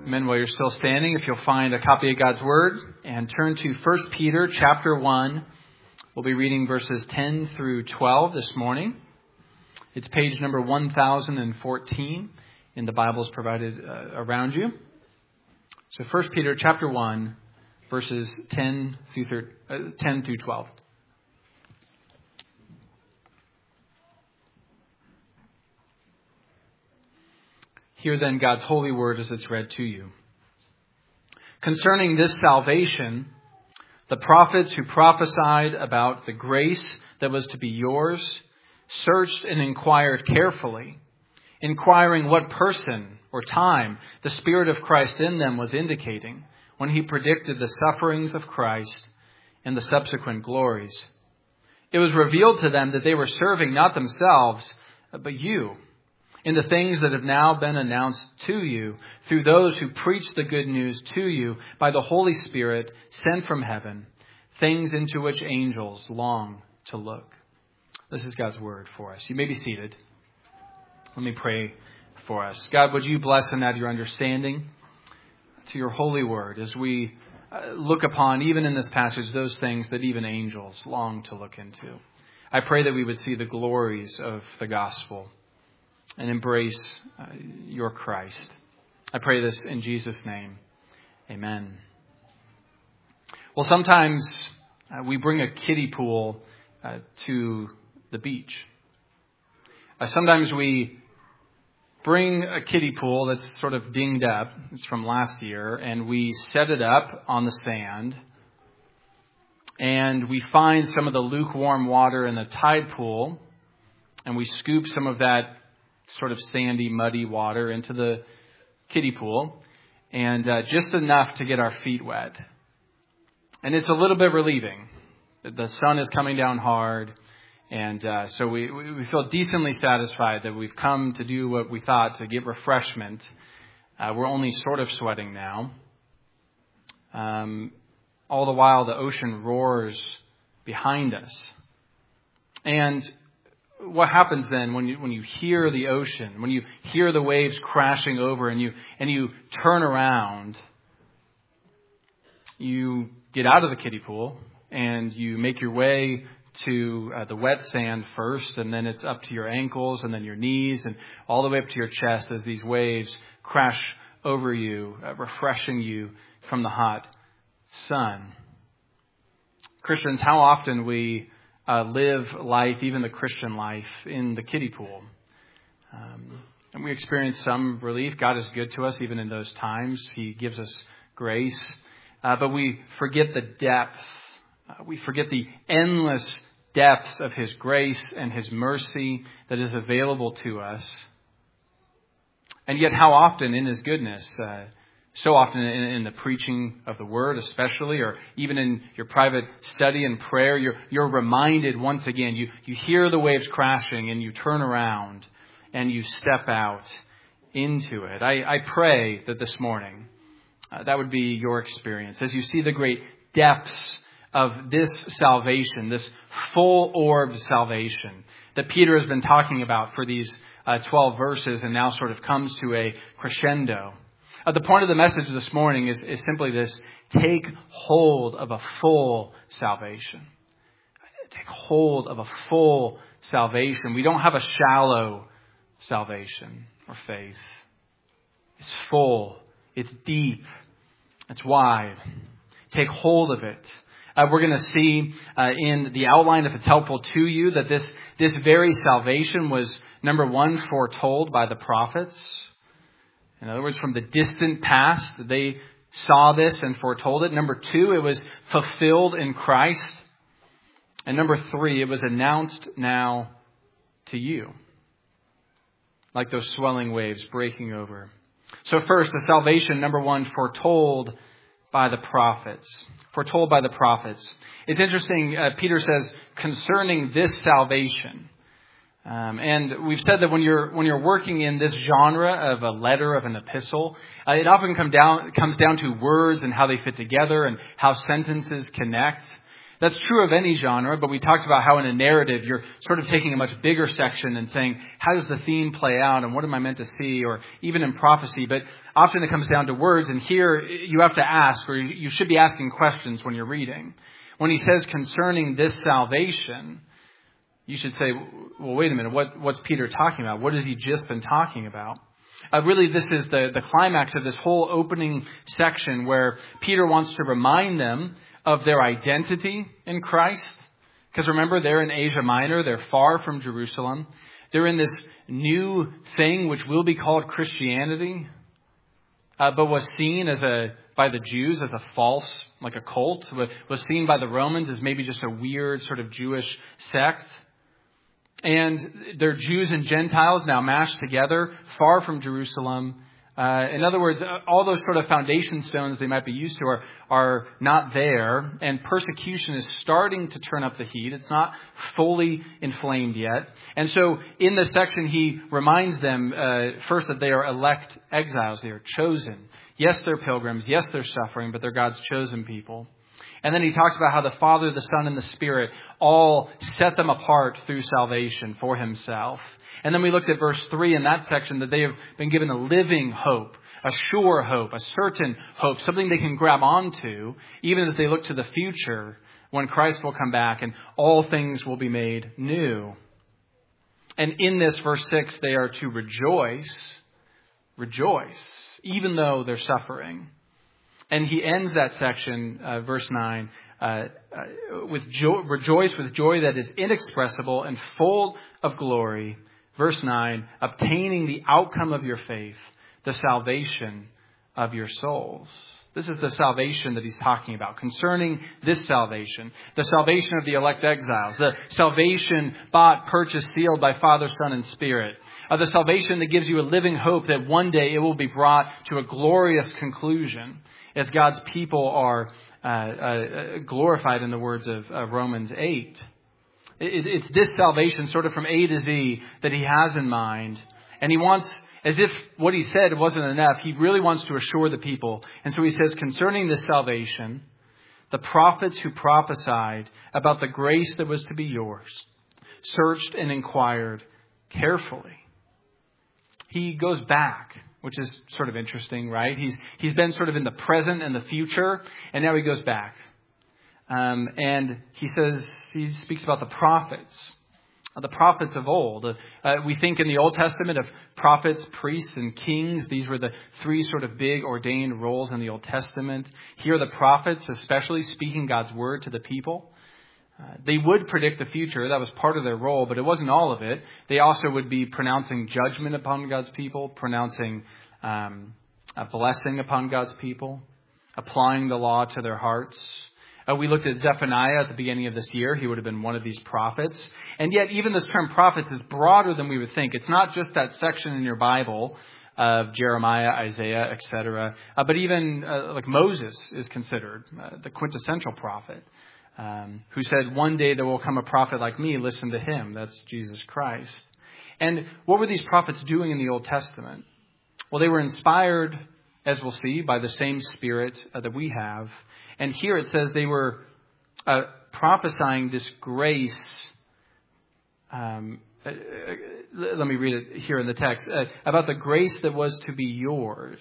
Amen. While you're still standing, if you'll find a copy of God's Word and turn to 1 Peter chapter 1. We'll be reading verses 10 through 12 this morning. It's page number 1014 in the Bibles provided around you. So 1 Peter chapter 1, verses 10 through 12. Hear then God's holy word as it's read to you. Concerning this salvation, the prophets who prophesied about the grace that was to be yours searched and inquired carefully, inquiring what person or time the Spirit of Christ in them was indicating when he predicted the sufferings of Christ and the subsequent glories. It was revealed to them that they were serving not themselves, but you, in the things that have now been announced to you through those who preach the good news to you by the Holy Spirit sent from heaven, things into which angels long to look. This is God's word for us. You may be seated. Let me pray for us. God, would you bless and add your understanding to your holy word as we look upon, even in this passage, those things that even angels long to look into. I pray that we would see the glories of the gospel and embrace your Christ. I pray this in Jesus' name. Amen. Well, sometimes we bring a kiddie pool to the beach. Sometimes we bring a kiddie pool that's sort of dinged up. It's from last year. And we set it up on the sand. And we find some of the lukewarm water in the tide pool. And we scoop some of that sort of sandy, muddy water into the kiddie pool, and just enough to get our feet wet. And it's a little bit relieving. The sun is coming down hard, and so we feel decently satisfied that we've come to do what we thought to get refreshment. We're only sort of sweating now. All the while, the ocean roars behind us. And what happens then when you hear the ocean, when you hear the waves crashing over and you turn around, you get out of the kiddie pool and you make your way to the wet sand first, and then it's up to your ankles and then your knees and all the way up to your chest as these waves crash over you, refreshing you from the hot sun. Christians, how often we live life, even the Christian life, in the kiddie pool. And we experience some relief. God is good to us even in those times. He gives us grace. But we forget the depth. We forget the endless depths of His grace and His mercy that is available to us. And yet how often in His goodness, so often in the preaching of the Word especially, or even in your private study and prayer, you're reminded once again, you hear the waves crashing and you turn around and you step out into it. I pray that this morning that would be your experience as you see the great depths of this salvation, this full-orbed salvation that Peter has been talking about for these 12 verses and now sort of comes to a crescendo. The point of the message this morning is simply this: take hold of a full salvation. Take hold of a full salvation. We don't have a shallow salvation or faith. It's full. It's deep. It's wide. Take hold of it. We're going to see in the outline, if it's helpful to you, that this very salvation was, number one, foretold by the prophets. In other words, from the distant past, they saw this and foretold it. Number two, it was fulfilled in Christ. And number three, it was announced now to you, like those swelling waves breaking over. So first, the salvation, number one, foretold by the prophets. Foretold by the prophets. It's interesting, Peter says, concerning this salvation. And we've said that when you're working in this genre of a letter, of an epistle, it often comes down to words and how they fit together and how sentences connect. That's true of any genre, but we talked about how in a narrative you're sort of taking a much bigger section and saying, how does the theme play out and what am I meant to see, or even in prophecy. But often it comes down to words, and here you have to ask, or you should be asking questions when you're reading. When he says concerning this salvation, you should say, well, wait a minute, what's Peter talking about? What has he just been talking about? Really, this is the climax of this whole opening section where Peter wants to remind them of their identity in Christ. Because remember, they're in Asia Minor. They're far from Jerusalem. They're in this new thing which will be called Christianity, but was seen by the Jews as a false, like a cult. Was seen by the Romans as maybe just a weird sort of Jewish sect. And they're Jews and Gentiles now mashed together, far from Jerusalem. In other words, all those sort of foundation stones they might be used to are not there. And persecution is starting to turn up the heat. It's not fully inflamed yet. And so in this section, he reminds them first that they are elect exiles. They are chosen. Yes, they're pilgrims. Yes, they're suffering, but they're God's chosen people. And then he talks about how the Father, the Son, and the Spirit all set them apart through salvation for himself. And then we looked at verse 3 in that section, that they have been given a living hope, a sure hope, a certain hope, something they can grab onto, even as they look to the future when Christ will come back and all things will be made new. And in this verse 6, they are to rejoice, even though they're suffering. And he ends that section, verse 9, with rejoice with joy that is inexpressible and full of glory. Verse 9, obtaining the outcome of your faith, the salvation of your souls. This is the salvation that he's talking about. Concerning this salvation, the salvation of the elect exiles, the salvation bought, purchased, sealed by Father, Son, and Spirit. The salvation that gives you a living hope that one day it will be brought to a glorious conclusion as God's people are glorified, in the words of Romans 8. It's this salvation sort of from A to Z that he has in mind. And he wants, as if what he said wasn't enough, he really wants to assure the people. And so he says, concerning this salvation, the prophets who prophesied about the grace that was to be yours searched and inquired carefully. He goes back, which is sort of interesting, right? He's been sort of in the present and the future, and now he goes back. And he speaks about the prophets of old. We think in the Old Testament of prophets, priests, and kings. These were the three sort of big ordained roles in the Old Testament. Here the prophets, especially speaking God's word to the people. They would predict the future. That was part of their role, but it wasn't all of it. They also would be pronouncing judgment upon God's people, pronouncing a blessing upon God's people, applying the law to their hearts. We looked at Zephaniah at the beginning of this year. He would have been one of these prophets. And yet even this term prophets is broader than we would think. It's not just that section in your Bible of Jeremiah, Isaiah, etc. But even like Moses is considered the quintessential prophet. Who said, one day there will come a prophet like me, listen to him. That's Jesus Christ. And what were these prophets doing in the Old Testament? Well, they were inspired, as we'll see, by the same Spirit that we have. And here it says they were prophesying this grace. Let me read it here in the text. About the grace that was to be yours.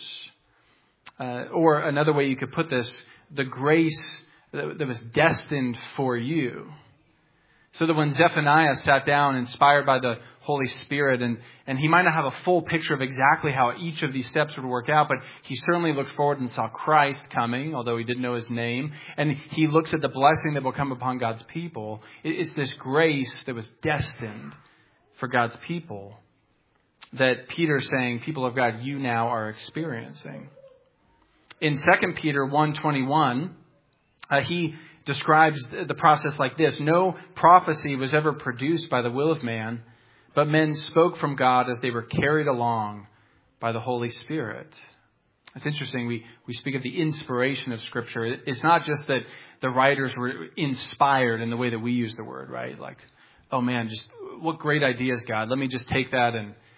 Or another way you could put this, the grace that was destined for you. So that when Zephaniah sat down, inspired by the Holy Spirit, and he might not have a full picture of exactly how each of these steps would work out, but he certainly looked forward and saw Christ coming, although he didn't know his name. And he looks at the blessing that will come upon God's people. It's this grace that was destined for God's people that Peter's saying, people of God, you now are experiencing. In 2 Peter 1:21, he describes the process like this. No prophecy was ever produced by the will of man, but men spoke from God as they were carried along by the Holy Spirit. It's interesting. We speak of the inspiration of Scripture. It's not just that the writers were inspired in the way that we use the word, right? Like, oh man, just what great ideas, God. Let me just take that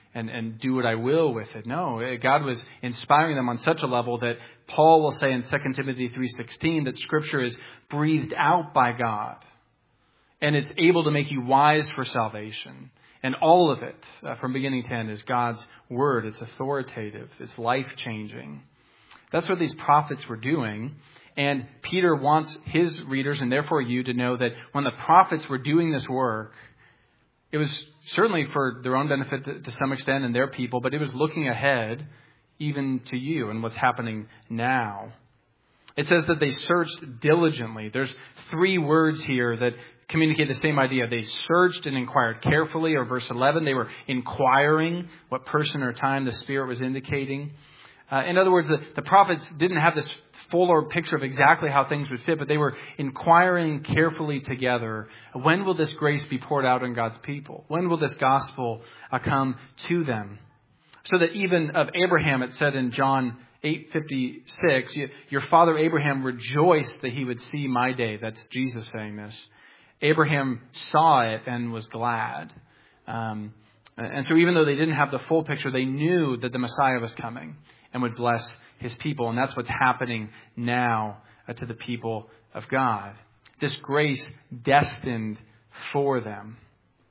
and do what I will with it. No, God was inspiring them on such a level that Paul will say in 2 Timothy 3:16 that Scripture is breathed out by God. And it's able to make you wise for salvation. And all of it, from beginning to end, is God's word. It's authoritative. It's life-changing. That's what these prophets were doing. And Peter wants his readers, and therefore you, to know that when the prophets were doing this work, it was certainly for their own benefit to some extent and their people, but it was looking ahead even to you and what's happening now. It says that they searched diligently. There's 3 words here that communicate the same idea. They searched and inquired carefully, or verse 11, they were inquiring what person or time the Spirit was indicating. In other words, the prophets didn't have this fuller picture of exactly how things would fit, but they were inquiring carefully together. When will this grace be poured out on God's people? When will this gospel come to them? So that even of Abraham, it said in John 8:56, your father Abraham rejoiced that he would see my day. That's Jesus saying this. Abraham saw it and was glad. And so even though they didn't have the full picture, they knew that the Messiah was coming and would bless his people. And that's what's happening now to the people of God. This grace destined for them.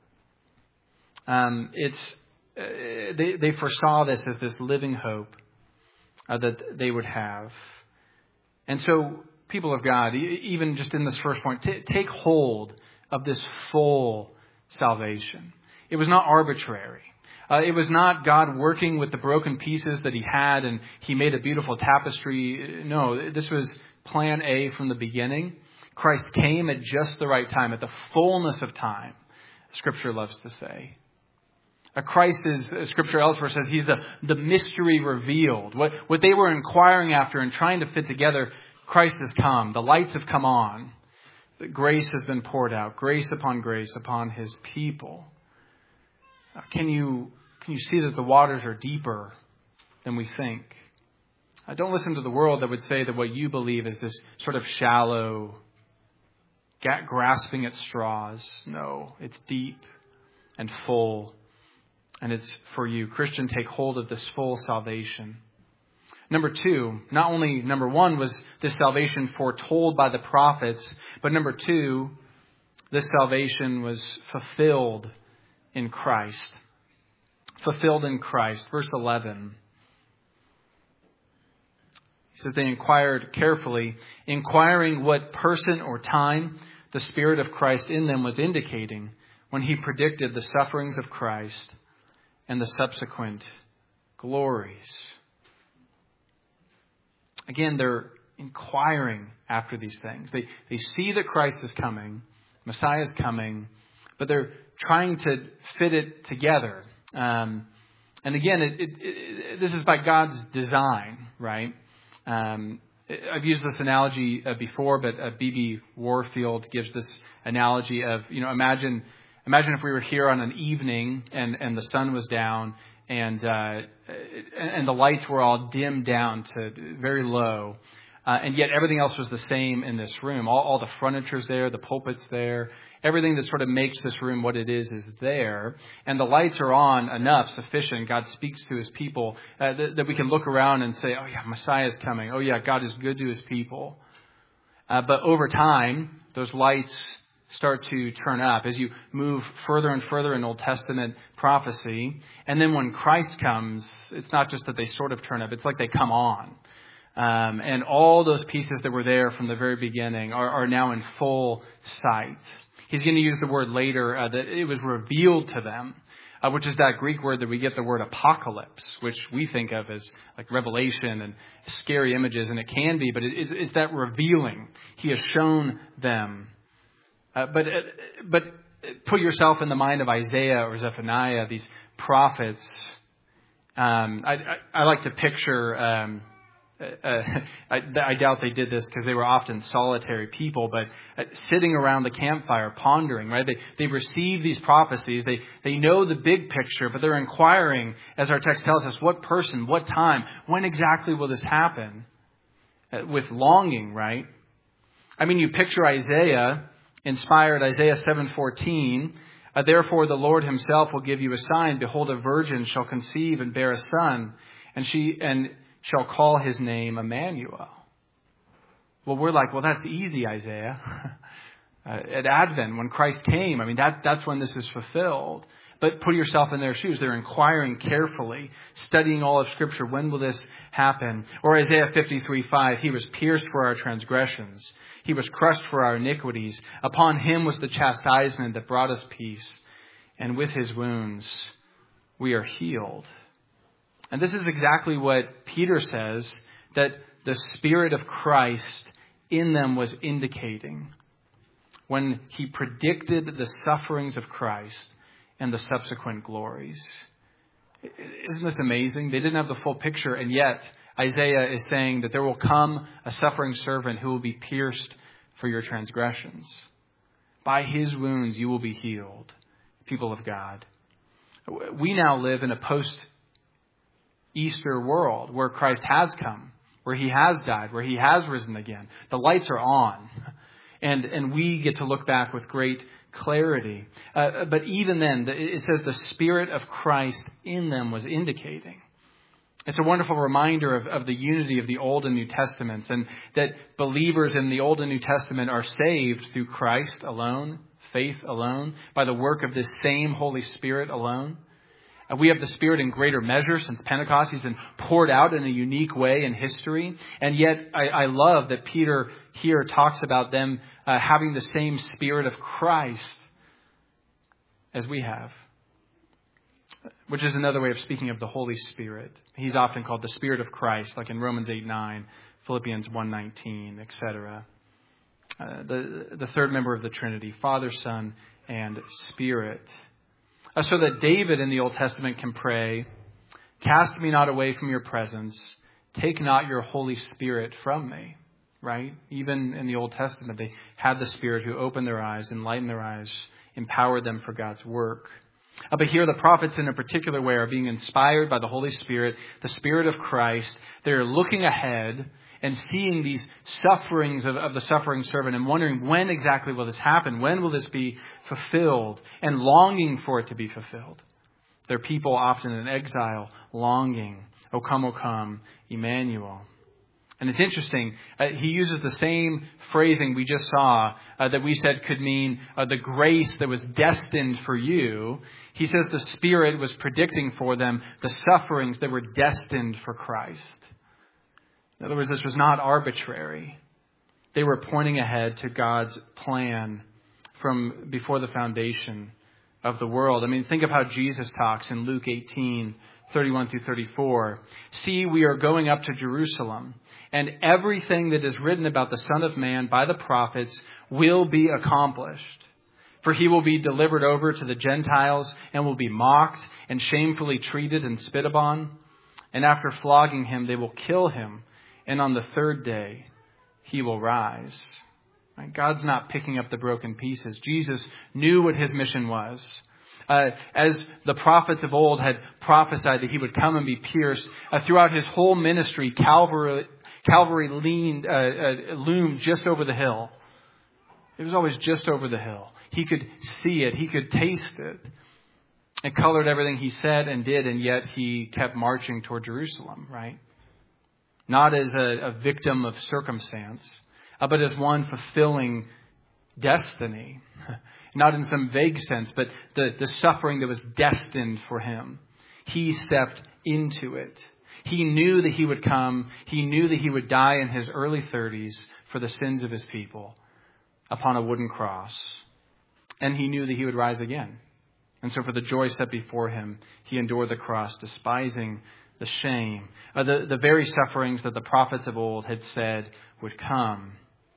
They foresaw this as this living hope that they would have. And so, people of God, even just in this first point, take hold of this full salvation. It was not arbitrary. It was not God working with the broken pieces that he had and he made a beautiful tapestry. No, this was plan A from the beginning. Christ came at just the right time, at the fullness of time, Scripture loves to say. Christ is, as Scripture elsewhere says, he's the mystery revealed. What they were inquiring after and trying to fit together, Christ has come. The lights have come on. Grace has been poured out. Grace upon his people. Can you see that the waters are deeper than we think? Don't listen to the world that would say that what you believe is this sort of shallow, grasping at straws. No, it's deep and full. And it's for you. Christian, take hold of this full salvation. Number 2, not only number 1 was this salvation foretold by the prophets, but number 2, this salvation was fulfilled in Christ. Fulfilled in Christ. Verse 11. He says they inquired carefully, inquiring what person or time the Spirit of Christ in them was indicating when he predicted the sufferings of Christ and the subsequent glories. Again, they're inquiring after these things. They see that Christ is coming, Messiah is coming, but they're trying to fit it together. And again, this is by God's design, right? I've used this analogy before, but B.B. Warfield gives this analogy of, imagine if we were here on an evening and the sun was down and the lights were all dimmed down to very low, and yet everything else was the same in this room. All the furniture's there, the pulpit's there, everything that sort of makes this room what it is there, and the lights are on enough, sufficient. God speaks to his people that we can look around and say, oh yeah, Messiah's coming. Oh yeah, God is good to his people. But over time, those lights start to turn up as you move further and further in Old Testament prophecy. And then when Christ comes, it's not just that they sort of turn up, it's like they come on. And all those pieces that were there from the very beginning are now in full sight. He's going to use the word later that it was revealed to them, which is that Greek word that we get the word apocalypse, which we think of as like revelation and scary images, and it can be, but it's that revealing. He has shown them. But put yourself in the mind of Isaiah or Zephaniah, these prophets. I like to picture. I doubt they did this because they were often solitary people, but sitting around the campfire pondering, right? They receive these prophecies. They know the big picture, but they're inquiring, as our text tells us, what person, what time, when exactly will this happen? With longing, right? I mean, you picture Isaiah, inspired Isaiah 7:14, Therefore the Lord himself will give you a sign. Behold, a virgin shall conceive and bear a son, and shall call his name Emmanuel. Well, we're like, well, that's easy, Isaiah. At Advent, when Christ came, that's when this is fulfilled. But put yourself in their shoes. They're inquiring carefully, studying all of Scripture. When will this happen? Or Isaiah 53:5, he was pierced for our transgressions. He was crushed for our iniquities. Upon him was the chastisement that brought us peace. And with his wounds, we are healed. And this is exactly what Peter says that the Spirit of Christ in them was indicating when he predicted the sufferings of Christ and the subsequent glories. Isn't this amazing? They didn't have the full picture, and yet Isaiah is saying that there will come a suffering servant who will be pierced for your transgressions. By his wounds you will be healed, people of God. We now live in a post-Easter world where Christ has come, where he has died, where he has risen again. The lights are on, and we get to look back with great clarity. But even then, it says the Spirit of Christ in them was indicating. It's a wonderful reminder of the unity of the Old and New Testaments, and that believers in the Old and New Testament are saved through Christ alone, faith alone, by the work of this same Holy Spirit alone. We have the Spirit in greater measure since Pentecost. He's been poured out in a unique way in history. And yet I love that Peter here talks about them having the same Spirit of Christ as we have, which is another way of speaking of the Holy Spirit. He's often called the Spirit of Christ, like in Romans 8:9, Philippians 1:19, etc. The third member of the Trinity, Father, Son, and Spirit. So that David in the Old Testament can pray, "Cast me not away from your presence. Take not your Holy Spirit from me." Right? Even in the Old Testament, they had the Spirit who opened their eyes, enlightened their eyes, empowered them for God's work. But here the prophets in a particular way are being inspired by the Holy Spirit, the Spirit of Christ. They're looking ahead and seeing these sufferings of the suffering servant and wondering, when exactly will this happen? When will this be fulfilled? And longing for it to be fulfilled. They're people often in exile, longing, O come, Emmanuel. And it's interesting, he uses the same phrasing we just saw that we said could mean the grace that was destined for you. He says the Spirit was predicting for them the sufferings that were destined for Christ. In other words, this was not arbitrary. They were pointing ahead to God's plan from before the foundation of the world. Think of how Jesus talks in Luke 18:31-34. "See, we are going up to Jerusalem, and everything that is written about the Son of Man by the prophets will be accomplished. For he will be delivered over to the Gentiles and will be mocked and shamefully treated and spit upon. And after flogging him, they will kill him. And on the third day, he will rise." God's not picking up the broken pieces. Jesus knew what his mission was. As the prophets of old had prophesied that he would come and be pierced, throughout his whole ministry, Calvary loomed just over the hill. It was always just over the hill. He could see it. He could taste it. It colored everything he said and did, and yet he kept marching toward Jerusalem, right? Not as a victim of circumstance, but as one fulfilling destiny. Not in some vague sense, but the suffering that was destined for him. He stepped into it. He knew that he would come. He knew that he would die in his early 30s for the sins of his people upon a wooden cross. And he knew that he would rise again. And so for the joy set before him, he endured the cross, despising the shame, the very sufferings that the prophets of old had said would come.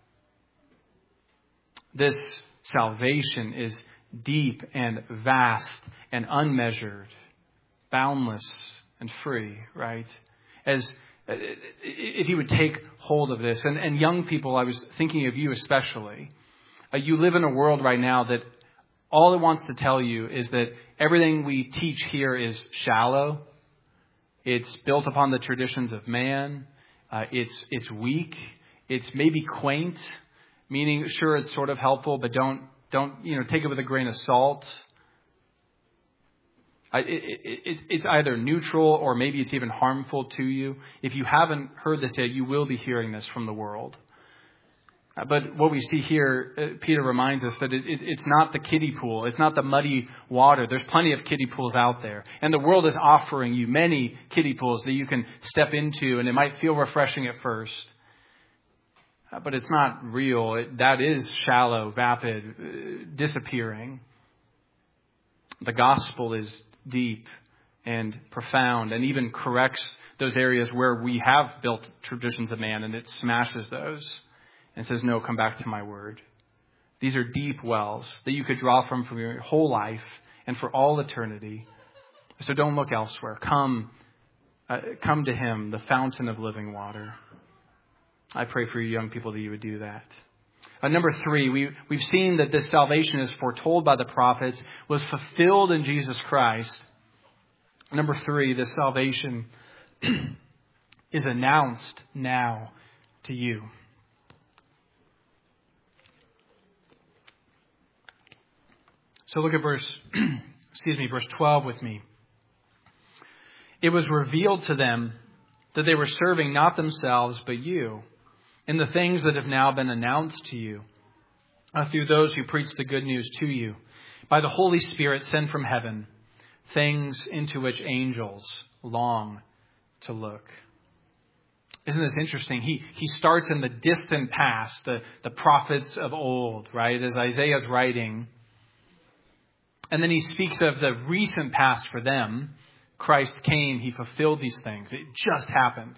This salvation is deep and vast and unmeasured, boundless and free, right? As if you would take hold of this, and young people, I was thinking of you especially. You live in a world right now that all it wants to tell you is that everything we teach here is shallow. It's built upon the traditions of man. It's weak. It's maybe quaint, meaning sure it's sort of helpful, but don't take it with a grain of salt. It's either neutral or maybe it's even harmful to you. If you haven't heard this yet, you will be hearing this from the world. But what we see here, Peter reminds us that it's not the kiddie pool. It's not the muddy water. There's plenty of kiddie pools out there. And the world is offering you many kiddie pools that you can step into, and it might feel refreshing at first. But it's not real. That is shallow, vapid, disappearing. The gospel is deep and profound and even corrects those areas where we have built traditions of man, and it smashes those and says, no, come back to my word. These are deep wells that you could draw from your whole life and for all eternity. So don't look elsewhere. Come to him, the fountain of living water. I pray for you young people that you would do that. Number 3, we've seen that this salvation is foretold by the prophets, was fulfilled in Jesus Christ. Number 3, this salvation is announced now to you. So look at verse 12 with me. It was revealed to them that they were serving not themselves but you, in the things that have now been announced to you through those who preach the good news to you by the Holy Spirit sent from heaven, things into which angels long to look. Isn't this interesting? He starts in the distant past, the prophets of old, right? As Isaiah's writing. And then he speaks of the recent past for them. Christ came, he fulfilled these things. It just happened.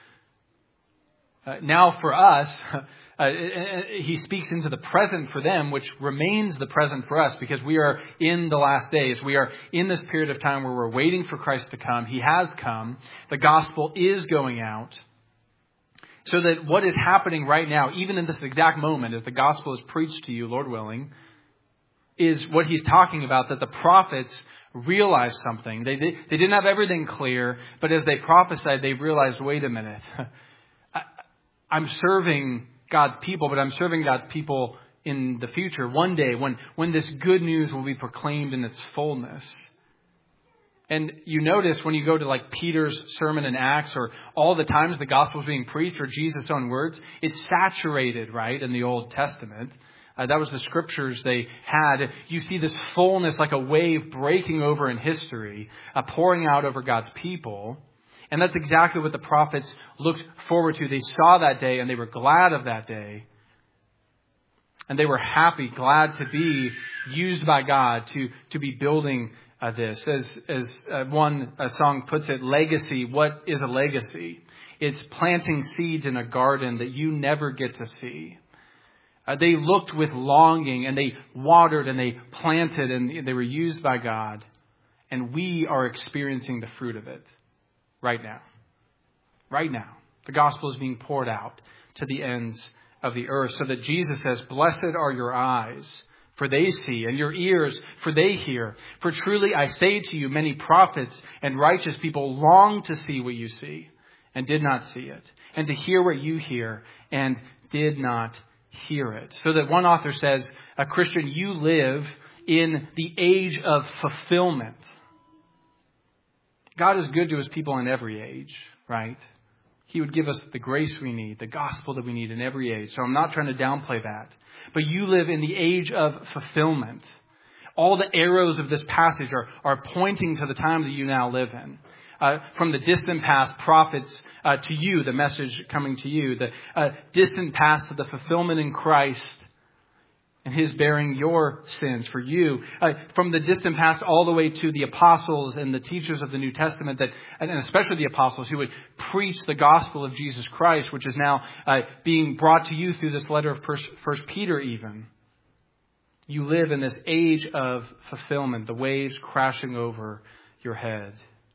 Now for us, he speaks into the present for them, which remains the present for us because we are in the last days. We are in this period of time where we're waiting for Christ to come. He has come. The gospel is going out. So that what is happening right now, even in this exact moment, as the gospel is preached to you, Lord willing, is what he's talking about, that the prophets realized something. They didn't have everything clear, but as they prophesied, they realized, wait a minute, I'm serving God's people, but I'm serving God's people in the future. One day when this good news will be proclaimed in its fullness. And you notice when you go to like Peter's sermon in Acts or all the times the gospel is being preached or Jesus' own words, it's saturated, right, in the Old Testament. That was the scriptures they had. You see this fullness like a wave breaking over in history, pouring out over God's people. And that's exactly what the prophets looked forward to. They saw that day and they were glad of that day. And they were happy, glad to be used by God to be building this. As one song puts it, legacy. What is a legacy? It's planting seeds in a garden that you never get to see. They looked with longing and they watered and they planted and they were used by God. And we are experiencing the fruit of it right now. Right now. The gospel is being poured out to the ends of the earth so that Jesus says, blessed are your eyes, for they see, and your ears, for they hear. For truly I say to you, many prophets and righteous people long to see what you see and did not see it, and to hear what you hear and did not hear it. So that one author says, a Christian, you live in the age of fulfillment. God is good to his people in every age, right? He would give us the grace we need, the gospel that we need in every age. So I'm not trying to downplay that. But you live in the age of fulfillment. All the arrows of this passage are pointing to the time that you now live in. From the distant past, prophets to you, the message coming to you. The distant past to the fulfillment in Christ and his bearing your sins for you. From the distant past all the way to the apostles and the teachers of the New Testament, and especially the apostles who would preach the gospel of Jesus Christ, which is now being brought to you through this letter of 1 Peter even. You live in this age of fulfillment, the waves crashing over your head.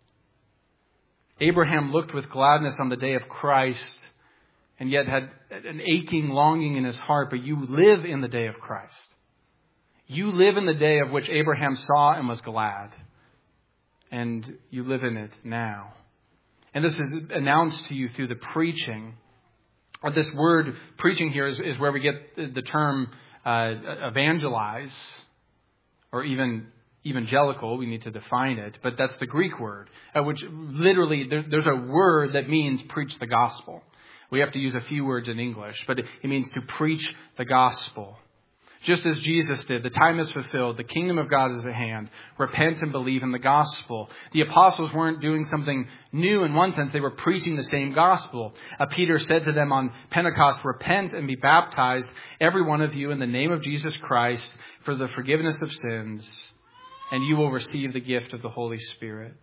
Abraham looked with gladness on the day of Christ and yet had an aching longing in his heart. But you live in the day of Christ. You live in the day of which Abraham saw and was glad. And you live in it now. And this is announced to you through the preaching. This word preaching here is where we get the term evangelize, or even evangelical. We need to define it. But that's the Greek word, which literally there's a word that means preach the gospel. We have to use a few words in English, but it means to preach the gospel. Just as Jesus did, the time is fulfilled. The kingdom of God is at hand. Repent and believe in the gospel. The apostles weren't doing something new in one sense. They were preaching the same gospel. Peter said to them on Pentecost, repent and be baptized, every one of you, in the name of Jesus Christ for the forgiveness of sins, and you will receive the gift of the Holy Spirit.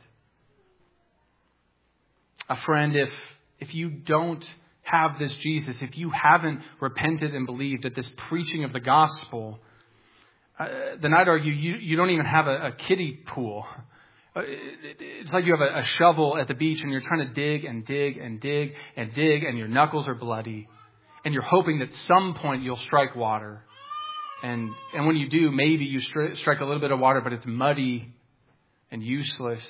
A friend, if you don't have this Jesus, if you haven't repented and believed at this preaching of the gospel, then I'd argue you don't even have a kiddie pool. It's like you have a shovel at the beach and you're trying to dig and dig and dig and dig, and your knuckles are bloody, and you're hoping that at some point you'll strike water. And when you do, maybe you strike a little bit of water, but it's muddy and useless.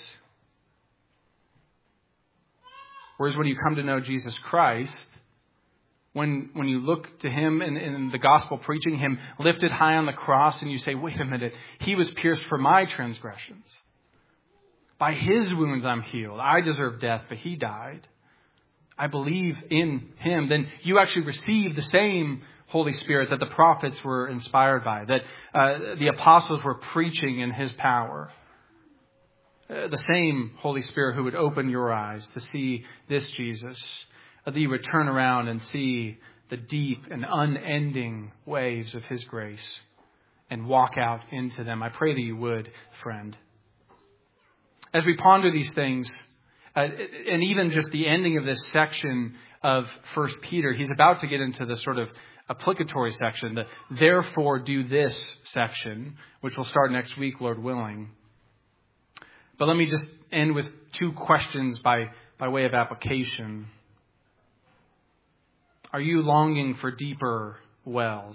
Whereas when you come to know Jesus Christ, when you look to him in the gospel preaching, him lifted high on the cross, and you say, wait a minute, he was pierced for my transgressions. By his wounds I'm healed. I deserve death, but he died. I believe in him. Then you actually receive the same Holy Spirit that the prophets were inspired by, that the apostles were preaching in his power. The same Holy Spirit who would open your eyes to see this Jesus, that you would turn around and see the deep and unending waves of his grace and walk out into them. I pray that you would, friend. As we ponder these things, and even just the ending of this section of 1 Peter, he's about to get into the sort of applicatory section, the therefore do this section, which will start next week, Lord willing. But let me just end with two questions by way of application. Are you longing for deeper wells?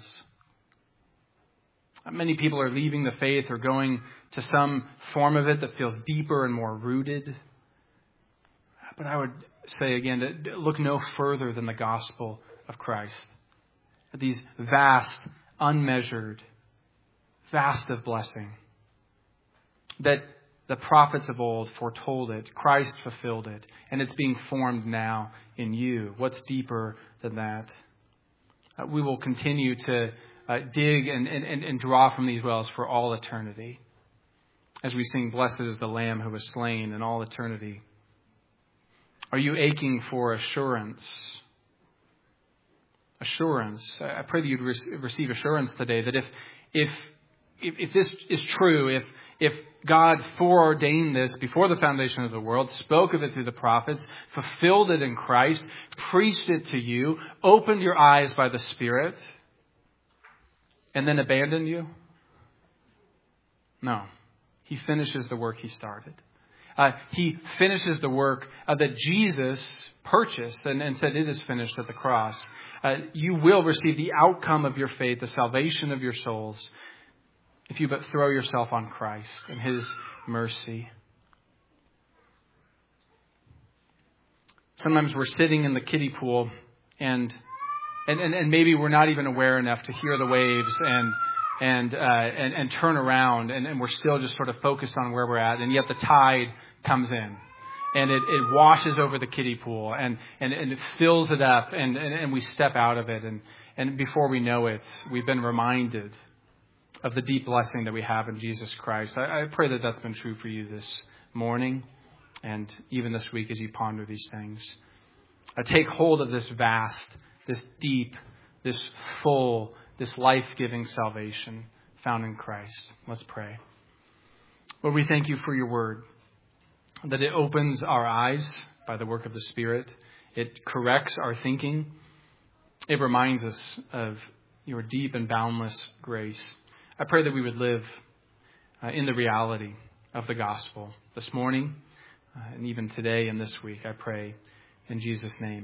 Many people are leaving the faith or going to some form of it that feels deeper and more rooted. But I would say again, that look no further than the gospel of Christ. These vast, unmeasured, vast of blessing. That the prophets of old foretold it. Christ fulfilled it. And it's being formed now in you. What's deeper than that? We will continue to dig and draw from these wells for all eternity. As we sing, blessed is the Lamb who was slain in all eternity. Are you aching for assurance? Assurance. I pray that you'd receive assurance today that if this is true, if God foreordained this before the foundation of the world, spoke of it through the prophets, fulfilled it in Christ, preached it to you, opened your eyes by the Spirit, and then abandoned you? No. He finishes the work he started. He finishes the work that Jesus purchased and said it is finished at the cross. You will receive the outcome of your faith, the salvation of your souls, if you but throw yourself on Christ and his mercy. Sometimes we're sitting in the kiddie pool and maybe we're not even aware enough to hear the waves and turn around, and we're still just sort of focused on where we're at, and yet the tide comes in and it washes over the kiddie pool and it fills it up and we step out of it, and before we know it, we've been reminded of the deep blessing that we have in Jesus Christ. I pray that that's been true for you this morning and even this week as you ponder these things. Take hold of this vast, this deep, this full, this life-giving salvation found in Christ. Let's pray. Lord, we thank you for your word, that it opens our eyes by the work of the Spirit. It corrects our thinking. It reminds us of your deep and boundless grace. I pray that we would live in the reality of the gospel this morning and even today and this week. I pray in Jesus' name.